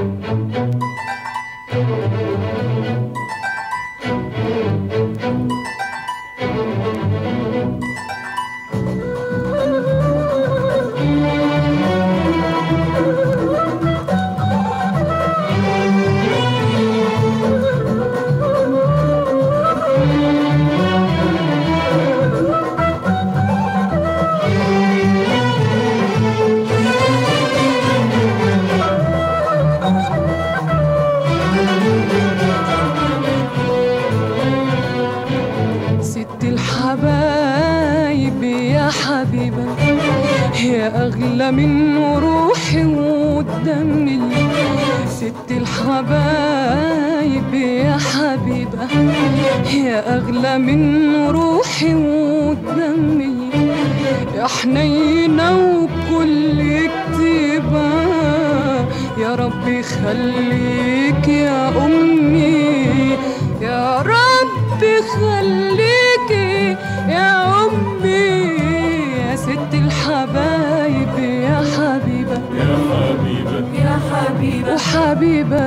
يا أغلى من روحي ودمي، ست الحبايب يا حبيبة، يا أغلى من روحي ودمي، يا حنينة وكل كتيبة، يا رب يخليك يا أمي، يا رب يخليك يا أمي، يا ست الحبايب يا حبيبة، يا حبيبة يا حبيبة وحبيبة،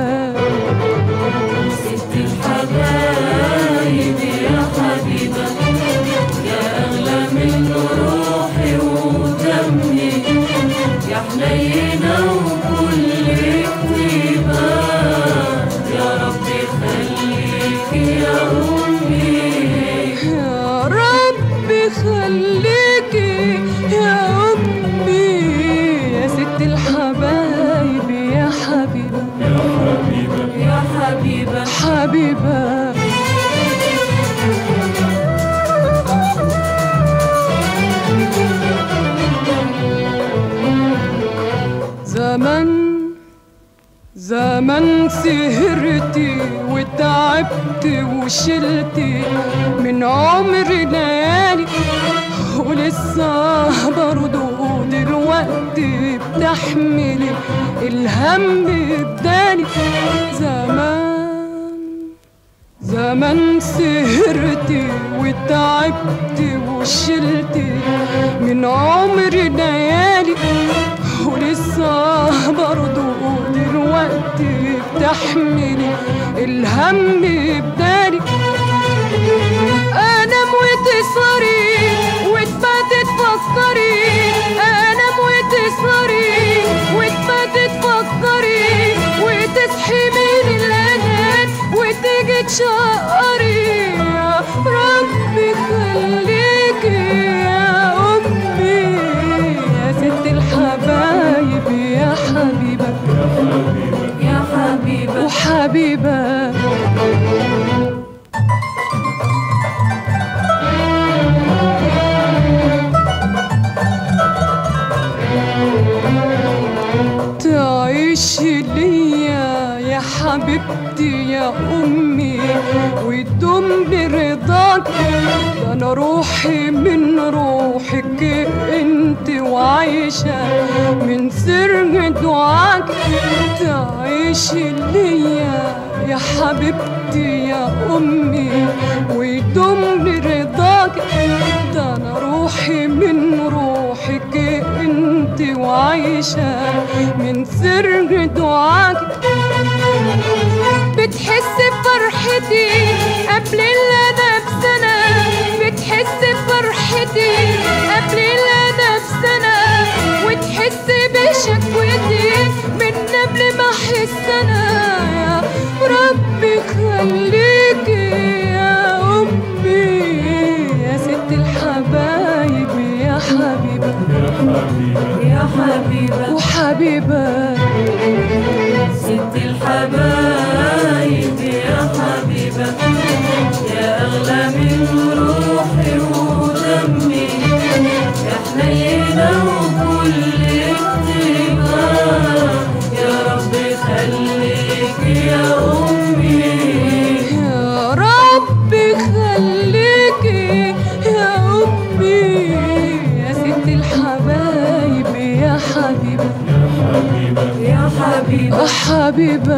ست الحبايب يا حبيبة، يا أغلى من روحي ودمي، يا حنينة وكل كتيبة، يا رب يخليك يا أمي، يا رب يخليك يا أمي، يا ست الحبايب يا حبيبة، يا حبيبة يا حبيبة حبيبة. زمان سهرتي وتعبت وشلتي من عمري ليالي، ولسه برضو دلوقتي بتحملي الهم بدالي. زمان سهرتي وتعبت وشلتي من عمري ليالي، ولسه برضو دلوقتي بتحملي الهم بدالي. انام وتسهري وتباتي تفكري، انام وتسهري وتباتي تفكري، وتصحي من الانام وتيجي تشقري. يا ربي خليكي يا امي، يا ست الحبايب يا حبيبة، يا حبيبة وحبيبة. تعيشي ليا يا حبيبتي يا أمي، ويدوم برضاك، ده أنا روحي من روحك انت، وعايشة من سر دعاك. تعيشي ليا يا حبيبتي يا أمي، ويدوم برضاك، ده أنا روحي من روحك انت، وعايشة من سر دعاك. بتحس بفرحتي قبل اللي انا بسنة، بتحس بفرحتي قبل اللي انا بسنة، وتحس بشكوتي من قبل ما احس انا. يا ربي خليكي يا امي، يا ست الحبايب يا حبيبة، يا حبيبة وحبيبة. ست الحبايب يا حبيبة، يا أغلى من روحي ودمي، يا حنينة وكل كتيبة، يا رب خليك يا أمي، يا رب خليك يا أمي، يا ست الحبايب يا حبيبة، يا حبيبة حبيبة.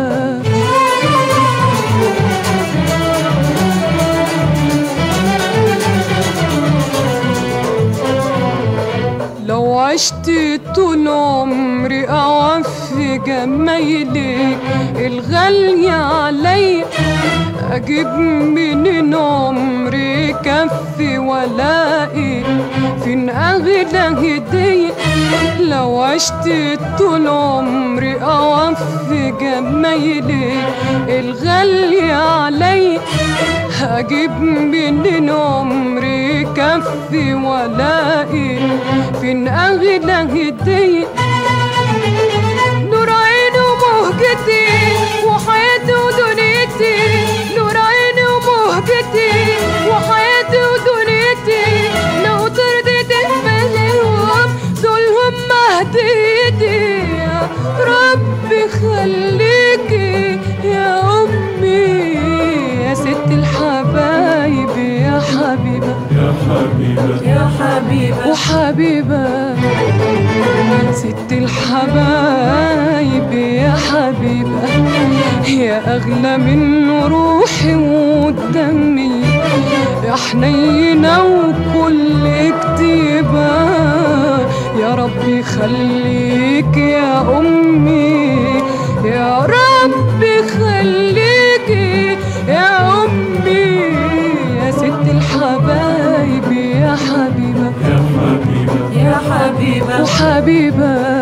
لو عشت طول عمري أوفي في جمايلك الغالية علي، أجيب منين عمري كفي ولاقي فين أغلى هدية؟ لو عشت طول عمري أوفي جمايلك الغالية علي، هجيب منين عمري كفي ولاقي فين أغلى هدية؟ نور عيني ومهجتي وحياتي ودنيتي، نور عيني ومهجتي وحياتي ودنيتي، لو ترضيت بهم دولهم مهديتي. يا ربي خليكي يا أمي يا ست الحبايب يا حبيبة يا حبيبة يا حبيبة وحبيبة ست الحبايب يا حبيبة، يا أغلى من روحي ودمي، يا حنينة وكل كتيبة. يا ربي خليك يا أمي، يا ربي خليكي يا أمي يا ست الحبايب يا حبيبة يا حبيبة يا حبيبة وحبيبة